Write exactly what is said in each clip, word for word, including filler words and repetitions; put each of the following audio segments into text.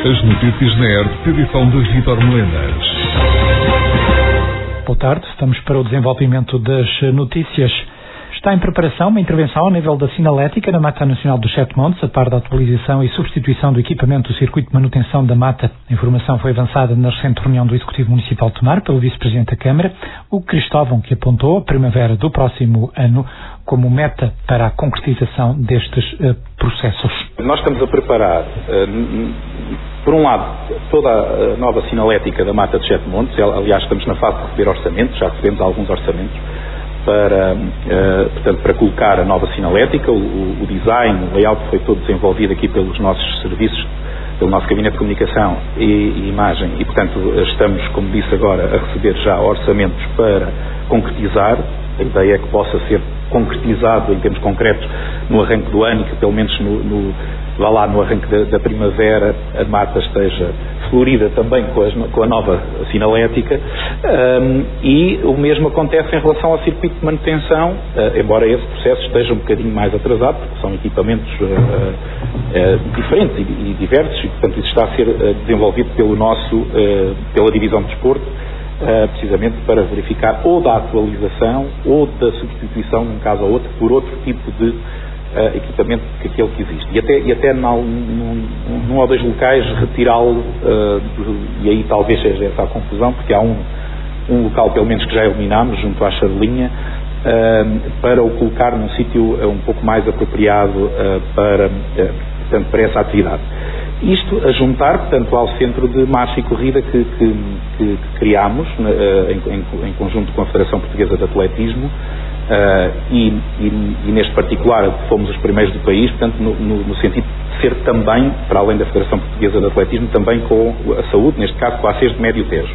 As notícias na R T P, edição de Vítor Melenas. Boa tarde, estamos para o desenvolvimento das notícias. Está em preparação uma intervenção ao nível da sinalética na Mata Nacional dos Sete Montes, a par da atualização e substituição do equipamento do circuito de manutenção da mata. A informação foi avançada na recente reunião do Executivo Municipal de Tomar pelo Vice-Presidente da Câmara, o Cristóvão, que apontou a primavera do próximo ano como meta para a concretização destes uh, processos. Nós estamos a preparar, uh, por um lado, toda a nova sinalética da Mata dos Sete Montes. Aliás, estamos na fase de receber orçamentos, já recebemos alguns orçamentos para, uh, portanto, para colocar a nova sinalética. O, o, o design, o layout foi todo desenvolvido aqui pelos nossos serviços, pelo nosso gabinete de comunicação e, e imagem, e portanto estamos, como disse agora, a receber já orçamentos para concretizar. A ideia é que possa ser concretizado em termos concretos no arranque do ano, e que pelo menos no, no, lá, lá no arranque da, da primavera a mata esteja florida também com, as, com a nova sinalética. Um, e o mesmo acontece em relação ao circuito de manutenção, uh, embora esse processo esteja um bocadinho mais atrasado, porque são equipamentos uh, uh, diferentes e, e diversos, e portanto isso está a ser uh, desenvolvido pelo nosso, uh, pela divisão de desporto, Uh, precisamente para verificar ou da atualização ou da substituição, num caso ou outro, por outro tipo de uh, equipamento que aquele que existe. E até, e até num, num, num ou dois locais retirá-lo, uh, e aí talvez seja essa a confusão, porque há um, um local, pelo menos, que já eliminámos, junto à Charlinha, uh, para o colocar num sítio uh, um pouco mais apropriado uh, para, uh, portanto, para essa atividade. Isto a juntar, portanto, ao centro de marcha e corrida que, que, que, que criámos uh, em, em, em conjunto com a Federação Portuguesa de Atletismo, uh, e, e, e neste particular fomos os primeiros do país, portanto, no, no, no sentido de ser também, para além da Federação Portuguesa de Atletismo, também com a saúde, neste caso com a ACES de Médio Tejo.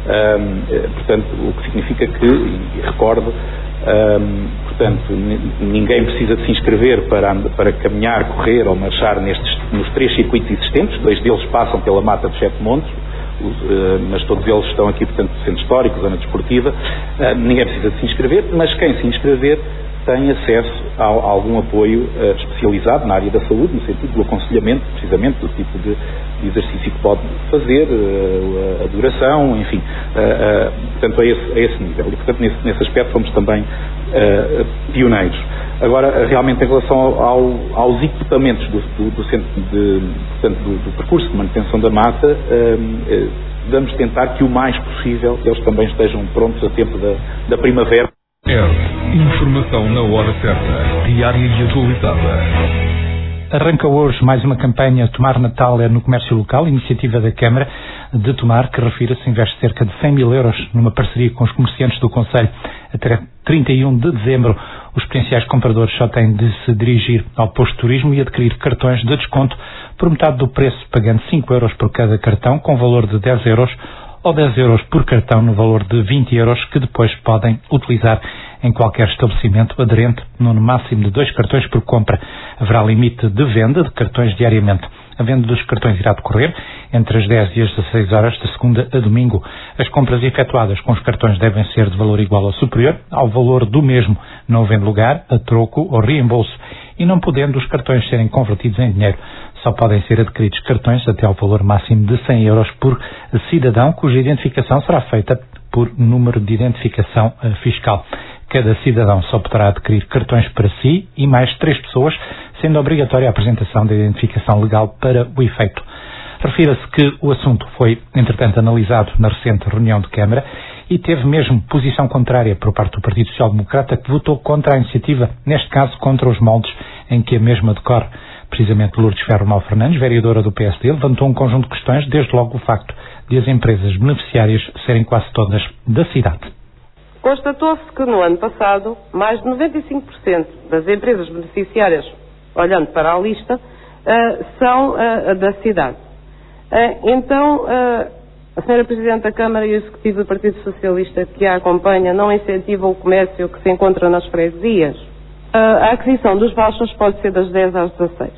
Uh, portanto, o que significa que, e recordo, Um, portanto, ninguém precisa de se inscrever para, para caminhar, correr ou marchar nestes, nos três circuitos existentes. Dois deles passam pela Mata dos Sete Montes, os, uh, mas todos eles estão aqui, portanto, centro histórico, zona desportiva. Uh, ninguém precisa de se inscrever, mas quem se inscrever tem acesso a, a algum apoio uh, especializado na área da saúde, no sentido do aconselhamento, precisamente, do tipo de, de exercício que pode fazer, uh, a duração, enfim, uh, uh, portanto, a esse, a esse nível. E, portanto, nesse, nesse aspecto fomos também uh, pioneiros. Agora, realmente, em relação ao, aos equipamentos do, do, do centro de, portanto, do, do percurso de manutenção da mata, uh, uh, vamos tentar que o mais possível eles também estejam prontos a tempo da, da primavera. Informação na hora certa, diária e atualizada. Arranca hoje mais uma campanha Tomar Natal é no comércio local, iniciativa da Câmara de Tomar, que refira-se investe cerca de cem mil euros numa parceria com os comerciantes do concelho. Até trinta e um de dezembro, os potenciais compradores só têm de se dirigir ao posto de turismo e adquirir cartões de desconto por metade do preço, pagando cinco euros por cada cartão, com valor de dez euros, ou dez euros por cartão no valor de vinte euros, que depois podem utilizar em qualquer estabelecimento aderente, no máximo de dois cartões por compra. Haverá limite de venda de cartões diariamente. A venda dos cartões irá decorrer entre as dez e as dezasseis horas, de segunda a domingo. As compras efetuadas com os cartões devem ser de valor igual ou superior ao valor do mesmo, não havendo lugar a troco ou reembolso, e não podendo os cartões serem convertidos em dinheiro. Só podem ser adquiridos cartões até ao valor máximo de cem euros por cidadão, cuja identificação será feita por número de identificação fiscal. Cada cidadão só poderá adquirir cartões para si e mais três pessoas, sendo obrigatória a apresentação da identificação legal para o efeito. Refira-se que o assunto foi, entretanto, analisado na recente reunião de Câmara e teve mesmo posição contrária por parte do Partido Social Democrata, que votou contra a iniciativa, neste caso contra os moldes em que a mesma decorre. Precisamente Lourdes Ferro Mal Fernandes, vereadora do P S D, levantou um conjunto de questões, desde logo o facto de as empresas beneficiárias serem quase todas da cidade. Constatou-se que no ano passado, mais de noventa e cinco por cento das empresas beneficiárias, olhando para a lista, uh, são uh, da cidade. Uh, então, uh, a senhora Presidente da Câmara e o Executivo do Partido Socialista que a acompanha não incentivam o comércio que se encontra nas freguesias? Uh, a aquisição dos vouchers pode ser das dez às dezasseis.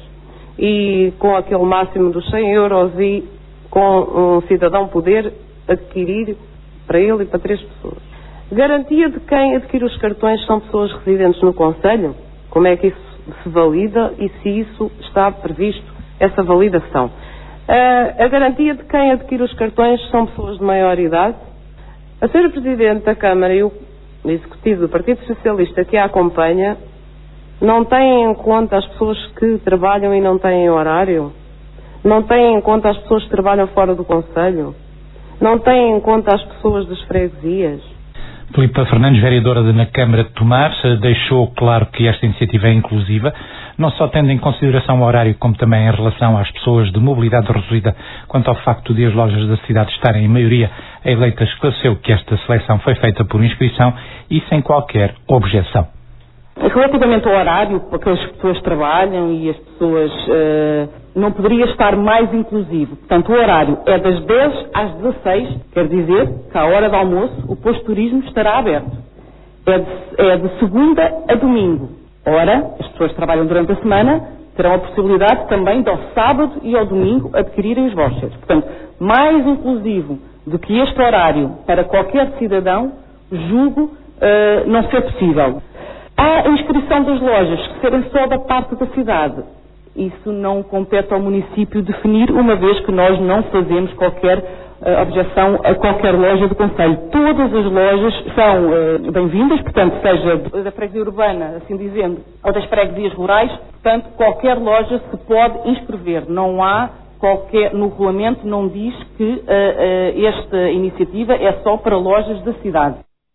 E com aquele máximo dos cem euros e com um cidadão poder adquirir para ele e para três pessoas. Garantia de quem adquire os cartões são pessoas residentes no concelho? Como é que isso se valida e se isso está previsto, essa validação? Uh, a garantia de quem adquire os cartões são pessoas de maior idade. A senhora Presidente da Câmara e o Executivo do Partido Socialista que a acompanha não têm em conta as pessoas que trabalham e não têm horário? Não têm em conta as pessoas que trabalham fora do Conselho? Não têm em conta as pessoas das freguesias? Filipa Fernandes, vereadora na Câmara de Tomar, deixou claro que esta iniciativa é inclusiva, não só tendo em consideração o horário, como também em relação às pessoas de mobilidade reduzida, quanto ao facto de as lojas da cidade estarem em maioria eleitas, esclareceu que esta seleção foi feita por inscrição e sem qualquer objeção. Relativamente ao horário que as pessoas trabalham e as pessoas uh, não poderia estar mais inclusivo. Portanto, o horário é das dez às dezasseis, quer dizer que à hora do almoço o posto de turismo estará aberto. É de, é de segunda a domingo. Ora, as pessoas que trabalham durante a semana terão a possibilidade também de ao sábado e ao domingo adquirirem os vouchers. Portanto, mais inclusivo do que este horário para qualquer cidadão, julgo uh, não ser possível. Há a inscrição das lojas, que serem só da parte da cidade. Isso não compete ao município definir, uma vez que nós não fazemos qualquer uh, objeção a qualquer loja do Conselho. Todas as lojas são uh, bem-vindas, portanto, seja da freguesia urbana, assim dizendo, ou das freguesias rurais, portanto, qualquer loja se pode inscrever. Não há qualquer, no regulamento não diz que uh, uh, esta iniciativa é só para lojas da cidade.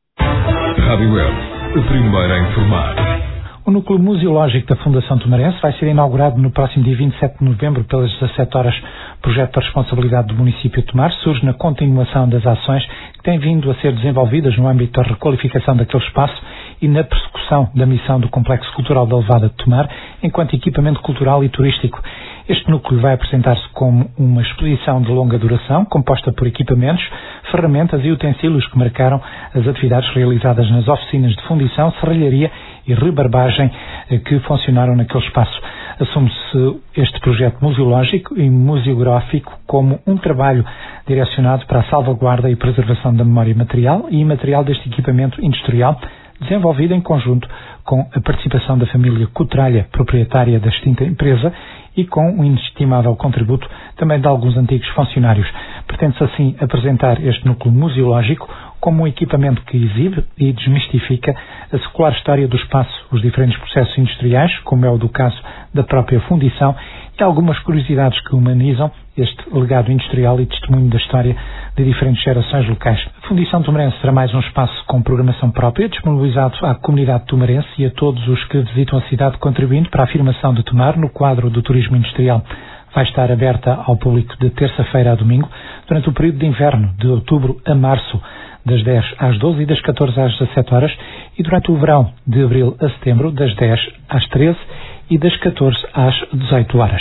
Rádio Web, a primeira a informar. O núcleo museológico da Fundação Tomarense vai ser inaugurado no próximo dia vinte e sete de novembro pelas dezassete horas. O projeto da responsabilidade do município de Tomar surge na continuação das ações que têm vindo a ser desenvolvidas no âmbito da requalificação daquele espaço e na persecução da missão do Complexo Cultural da Levada de Tomar enquanto equipamento cultural e turístico. Este núcleo vai apresentar-se como uma exposição de longa duração, composta por equipamentos, ferramentas e utensílios que marcaram as atividades realizadas nas oficinas de fundição, serralharia e rebarbagem que funcionaram naquele espaço. Assume-se este projeto museológico e museográfico como um trabalho direcionado para a salvaguarda e preservação da memória material e imaterial deste equipamento industrial, desenvolvido em conjunto com a participação da família Cotralha, proprietária da extinta empresa, e com um inestimável contributo também de alguns antigos funcionários. Pretende-se assim apresentar este núcleo museológico como um equipamento que exibe e desmistifica a secular história do espaço, os diferentes processos industriais, como é o do caso da própria fundição, e algumas curiosidades que humanizam este legado industrial e testemunho da história de diferentes gerações locais. A Fundição Tomarense será mais um espaço com programação própria, disponibilizado à comunidade tomarense e a todos os que visitam a cidade, contribuindo para a afirmação de Tomar no quadro do turismo industrial. Vai estar aberta ao público de terça-feira a domingo, durante o período de inverno, de outubro a março, das dez às doze e das catorze às dezassete horas, e durante o verão, de abril a setembro, das dez às treze e das catorze às dezoito horas.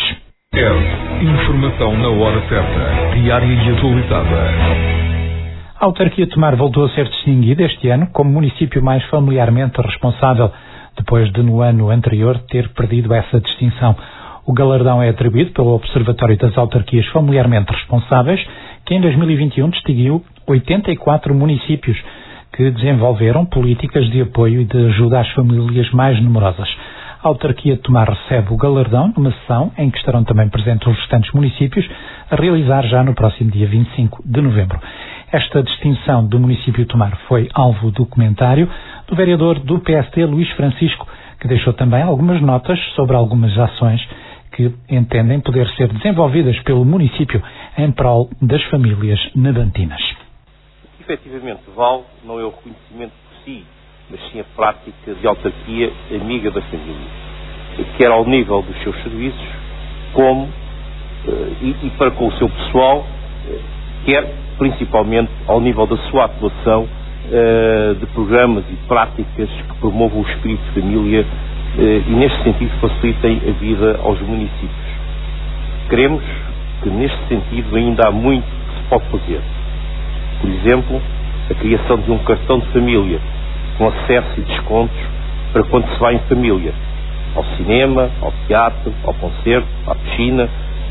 É informação na hora certa, diária e atualizada. A autarquia de Tomar voltou a ser distinguida este ano como município mais familiarmente responsável, depois de no ano anterior ter perdido essa distinção. O galardão é atribuído pelo Observatório das Autarquias Familiarmente Responsáveis, que em dois mil e vinte e um distinguiu oitenta e quatro municípios que desenvolveram políticas de apoio e de ajuda às famílias mais numerosas. A autarquia de Tomar recebe o galardão numa sessão em que estarão também presentes os restantes municípios, a realizar já no próximo dia vinte e cinco de novembro. Esta distinção do município de Tomar foi alvo do comentário do vereador do P S D, Luís Francisco, que deixou também algumas notas sobre algumas ações que entendem poder ser desenvolvidas pelo município em prol das famílias nabantinas. Efetivamente, vale não é o reconhecimento por si, mas sim a prática de autarquia amiga da família, quer ao nível dos seus serviços, como e, e para com o seu pessoal, quer principalmente ao nível da sua atuação de programas e práticas que promovam o espírito de família e neste sentido facilitem a vida aos municípios. Queremos que neste sentido ainda há muito que se pode fazer. Por exemplo, a criação de um cartão de família com acesso e descontos para quando se vai em família, ao cinema, ao teatro, ao concerto, à piscina,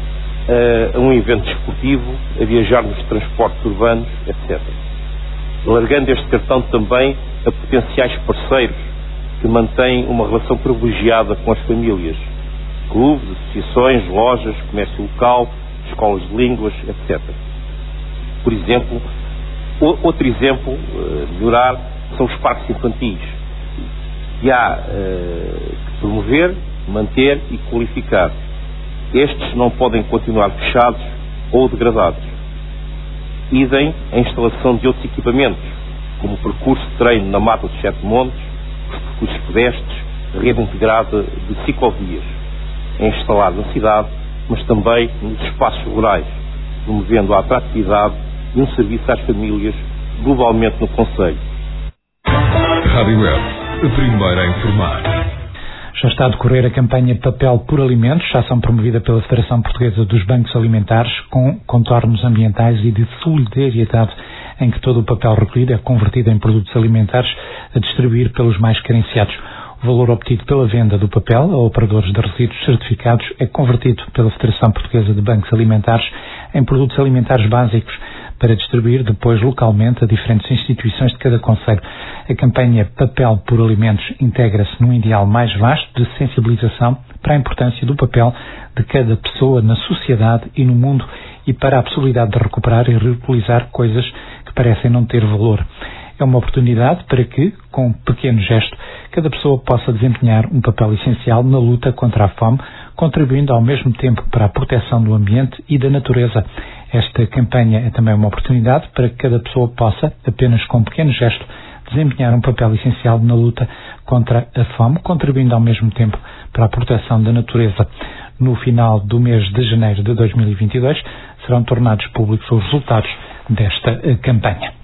a um evento desportivo, a viajar nos transportes urbanos, etcétera. Alargando este cartão também a potenciais parceiros que mantêm uma relação privilegiada com as famílias, clubes, associações, lojas, comércio local, escolas de línguas, etcétera. Por exemplo, outro exemplo, melhorar, são os parques infantis. E há uh, que promover, manter e qualificar. Estes não podem continuar fechados ou degradados. Idem a instalação de outros equipamentos, como o percurso de treino na Mata dos Sete Montes, os percursos pedestres, a rede integrada de ciclovias, é instalado na cidade, mas também nos espaços rurais, promovendo a atratividade e um serviço às famílias globalmente no concelho. Rádio Web, a primeira a informar. Já está a decorrer a campanha Papel por Alimentos, ação promovida pela Federação Portuguesa dos Bancos Alimentares, com contornos ambientais e de solidariedade, em que todo o papel recolhido é convertido em produtos alimentares a distribuir pelos mais carenciados. O valor obtido pela venda do papel a operadores de resíduos certificados é convertido pela Federação Portuguesa de Bancos Alimentares em produtos alimentares básicos para distribuir depois localmente a diferentes instituições de cada concelho. A campanha Papel por Alimentos integra-se num ideal mais vasto de sensibilização para a importância do papel de cada pessoa na sociedade e no mundo e para a possibilidade de recuperar e reutilizar coisas que parecem não ter valor. É uma oportunidade para que, com um pequeno gesto, cada pessoa possa desempenhar um papel essencial na luta contra a fome, contribuindo ao mesmo tempo para a proteção do ambiente e da natureza. Esta campanha é também uma oportunidade para que cada pessoa possa, apenas com um pequeno gesto, desempenhar um papel essencial na luta contra a fome, contribuindo ao mesmo tempo para a proteção da natureza. No final do mês de janeiro de dois mil e vinte e dois, serão tornados públicos os resultados desta campanha.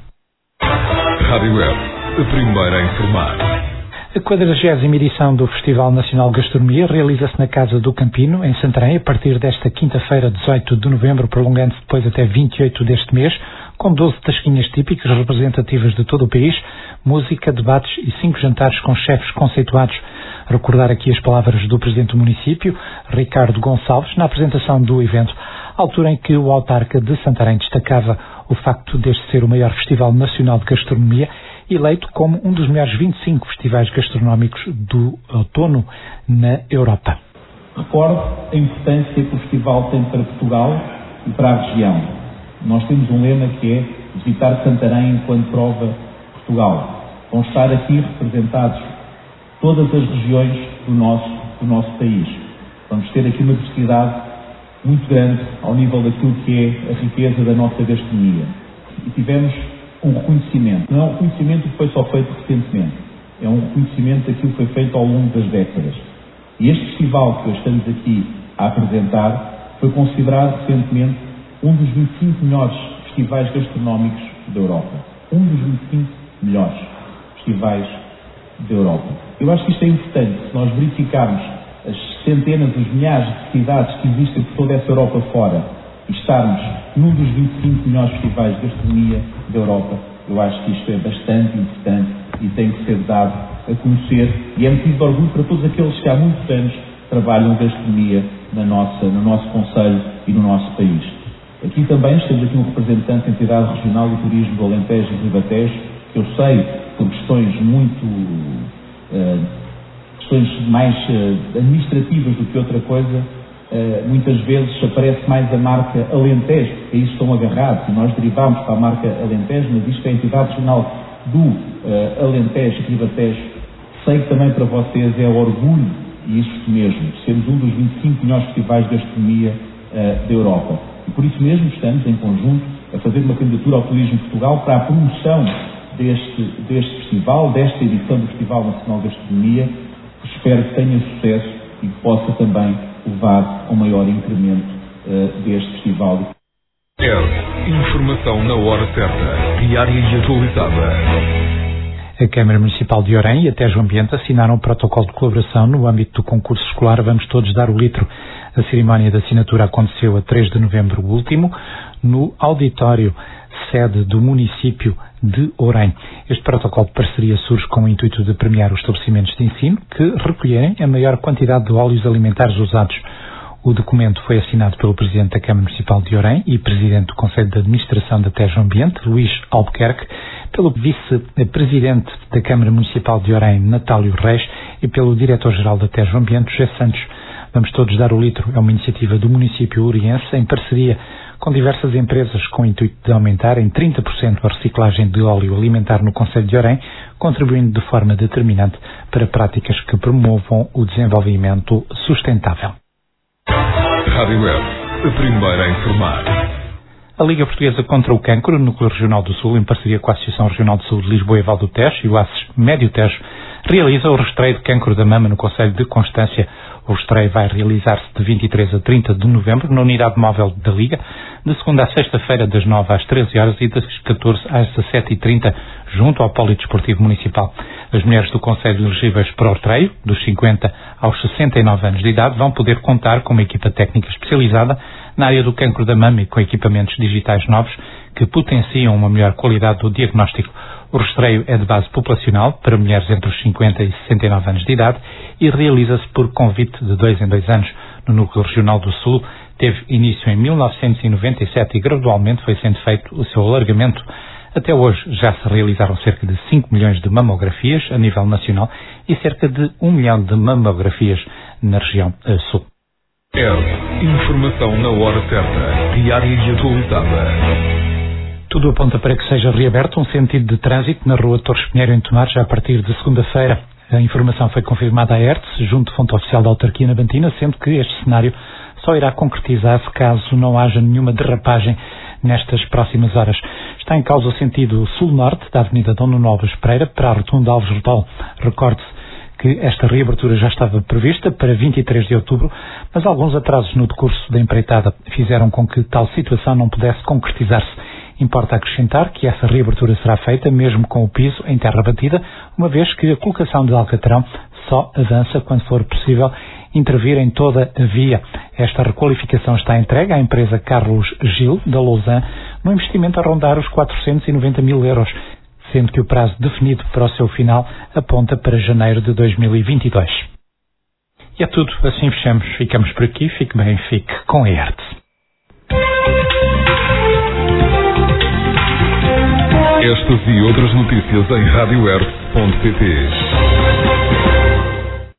Rádio Web, a primeira a informar. A quadragésima edição do Festival Nacional de Gastronomia realiza-se na Casa do Campino, em Santarém, a partir desta quinta-feira, dezoito de novembro, prolongando-se depois até vinte e oito deste mês, com doze tasquinhas típicas representativas de todo o país, música, debates e cinco jantares com chefes conceituados. Recordar aqui as palavras do Presidente do Município, Ricardo Gonçalves, na apresentação do evento, altura em que o autarca de Santarém destacava o facto deste ser o maior Festival Nacional de Gastronomia, eleito como um dos melhores vinte e cinco festivais gastronómicos do outono na Europa. Recordo a importância que o festival tem para Portugal e para a região. Nós temos um lema que é visitar Santarém enquanto prova Portugal. Vão estar aqui representados todas as regiões do nosso, do nosso país. Vamos ter aqui uma diversidade muito grande ao nível daquilo que é a riqueza da nossa gastronomia. E tivemos um reconhecimento. Não é um reconhecimento que foi só feito recentemente. É um reconhecimento daquilo que foi feito ao longo das décadas. E este festival que hoje estamos aqui a apresentar foi considerado recentemente um dos vinte e cinco melhores festivais gastronómicos da Europa. Um dos vinte e cinco melhores festivais da Europa. Eu acho que isto é importante. Se nós verificarmos as centenas, os milhares de cidades que existem por toda essa Europa fora e estarmos num dos vinte e cinco melhores festivais de gastronomia da Europa, eu acho que isto é bastante importante e tem que ser dado a conhecer e é motivo de orgulho para todos aqueles que há muitos anos trabalham gastronomia na nossa, no nosso concelho e no nosso país. Aqui também temos aqui um representante da entidade regional de turismo do Alentejo e Ribatejo, que eu sei, por questões muito uh, questões mais uh, administrativas do que outra coisa, uh, muitas vezes aparece mais a marca Alentejo, a isso estão agarrados, e nós derivamos para a marca Alentejo, mas isto é a entidade regional do uh, Alentejo e Ribatejo. Sei que também para vocês é orgulho, e isto mesmo, sermos um dos vinte e cinco melhores festivais de gastronomia uh, da Europa. E por isso mesmo estamos em conjunto a fazer uma candidatura ao Turismo de Portugal para a promoção deste, deste festival, desta edição do Festival Nacional de Gastronomia, que espero que tenha sucesso e que possa também levar ao maior incremento uh, deste festival. É informação na hora certa, diária e atualizada. A Câmara Municipal de Orem e a Tejo Ambiente assinaram um protocolo de colaboração no âmbito do concurso escolar Vamos Todos Dar o Litro. A cerimónia de assinatura aconteceu a três de novembro último, no auditório sede do município de Orem. Este protocolo de parceria surge com o intuito de premiar os estabelecimentos de ensino que recolherem a maior quantidade de óleos alimentares usados. O documento foi assinado pelo Presidente da Câmara Municipal de Orem e Presidente do Conselho de Administração da Tejo Ambiente, Luís Albuquerque, pelo Vice-Presidente da Câmara Municipal de Orem, Natálio Reis, e pelo Diretor-Geral da Tejo Ambiente, José Santos. Vamos Todos Dar o Litro é uma iniciativa do município oriense em parceria com diversas empresas com o intuito de aumentar em trinta por cento a reciclagem de óleo alimentar no concelho de Orém, contribuindo de forma determinante para práticas que promovam o desenvolvimento sustentável. Rádio Web, a primeira a informar. A Liga Portuguesa contra o Cancro, no Núcleo Regional do Sul, em parceria com a Associação Regional de Saúde de Lisboa e Val do Tejo e o A C S Médio Tejo, realiza o rastreio de cancro da mama no concelho de Constância. O rastreio vai realizar-se de vinte e três a trinta de novembro na unidade móvel da Liga, de segunda a sexta-feira das nove às treze horas e das catorze às dezassete e trinta, junto ao Polidesportivo Municipal. As mulheres do concelho elegíveis para o rastreio, dos cinquenta aos sessenta e nove anos de idade, vão poder contar com uma equipa técnica especializada na área do cancro da mama e com equipamentos digitais novos que potenciam uma melhor qualidade do diagnóstico. O rastreio é de base populacional para mulheres entre os cinquenta e sessenta e nove anos de idade e realiza-se por convite de dois em dois anos. No Núcleo Regional do Sul teve início em mil novecentos e noventa e sete e gradualmente foi sendo feito o seu alargamento. Até hoje já se realizaram cerca de cinco milhões de mamografias a nível nacional e cerca de um milhão de mamografias na região sul. É informação na hora certa, diária e atualizada. Tudo aponta para que seja reaberto um sentido de trânsito na rua Torres Pinheiro em Tomar já a partir de segunda-feira. A informação foi confirmada à E R T S, junto à fonte oficial da autarquia na Bantina, sendo que este cenário só irá concretizar-se caso não haja nenhuma derrapagem nestas próximas horas. Está em causa o sentido sul-norte da Avenida Dom Nuno Alves Pereira para a Rotunda Alves Rodal. Recorde-se que esta reabertura já estava prevista para vinte e três de outubro, mas alguns atrasos no decurso da empreitada fizeram com que tal situação não pudesse concretizar-se. Importa acrescentar que essa reabertura será feita mesmo com o piso em terra batida, uma vez que a colocação de alcatrão só avança quando for possível intervir em toda a via. Esta requalificação está entregue à empresa Carlos Gil, da Lausanne, num investimento a rondar os quatrocentos e noventa mil euros, sendo que o prazo definido para o seu final aponta para janeiro de dois mil e vinte e dois. E é tudo, assim fechamos. Ficamos por aqui, fique bem, fique com a E R T S. Estas e outras notícias em rádio r ponto pt.